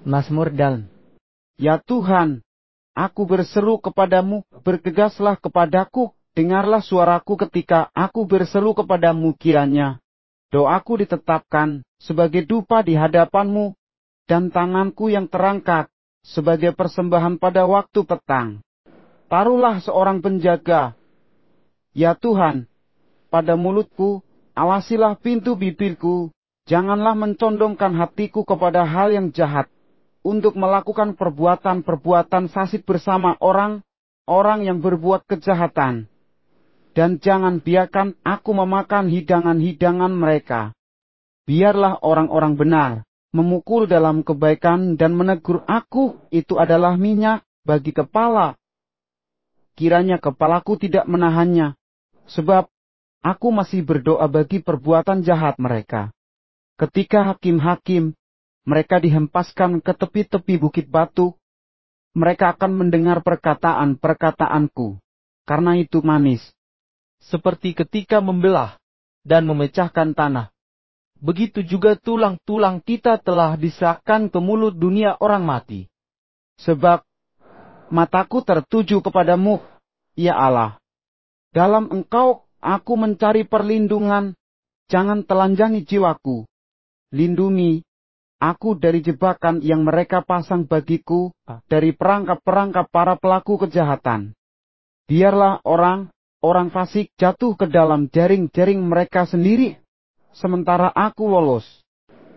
Mazmur Dalam. Ya Tuhan, aku berseru kepadamu, bergegaslah kepadaku, dengarlah suaraku ketika aku berseru kepadamu kiranya. Doaku ditetapkan sebagai dupa di hadapanmu, dan tanganku yang terangkat sebagai persembahan pada waktu petang. Taruhlah seorang penjaga, ya Tuhan, pada mulutku, awasilah pintu bibirku, janganlah mencondongkan hatiku kepada hal yang jahat, untuk melakukan perbuatan-perbuatan fasik bersama orang yang berbuat kejahatan. Dan jangan biarkan aku memakan hidangan-hidangan mereka. Biarlah orang-orang benar memukul dalam kebaikan dan menegur aku, itu adalah minyak bagi kepala. Kiranya kepalaku tidak menahannya, sebab aku masih berdoa bagi perbuatan jahat mereka. Ketika hakim-hakim mereka dihempaskan ke tepi-tepi bukit batu, mereka akan mendengar perkataan-perkataanku, karena itu manis. Seperti ketika membelah dan memecahkan tanah, begitu juga tulang-tulang kita telah diserahkan ke mulut dunia orang mati. Sebab mataku tertuju kepadamu, ya Allah. Dalam Engkau aku mencari perlindungan, jangan telanjangi jiwaku. Lindungi aku dari jebakan yang mereka pasang bagiku, dari perangkap-perangkap para pelaku kejahatan. Biarlah orang fasik jatuh ke dalam jaring-jaring mereka sendiri, sementara aku lolos.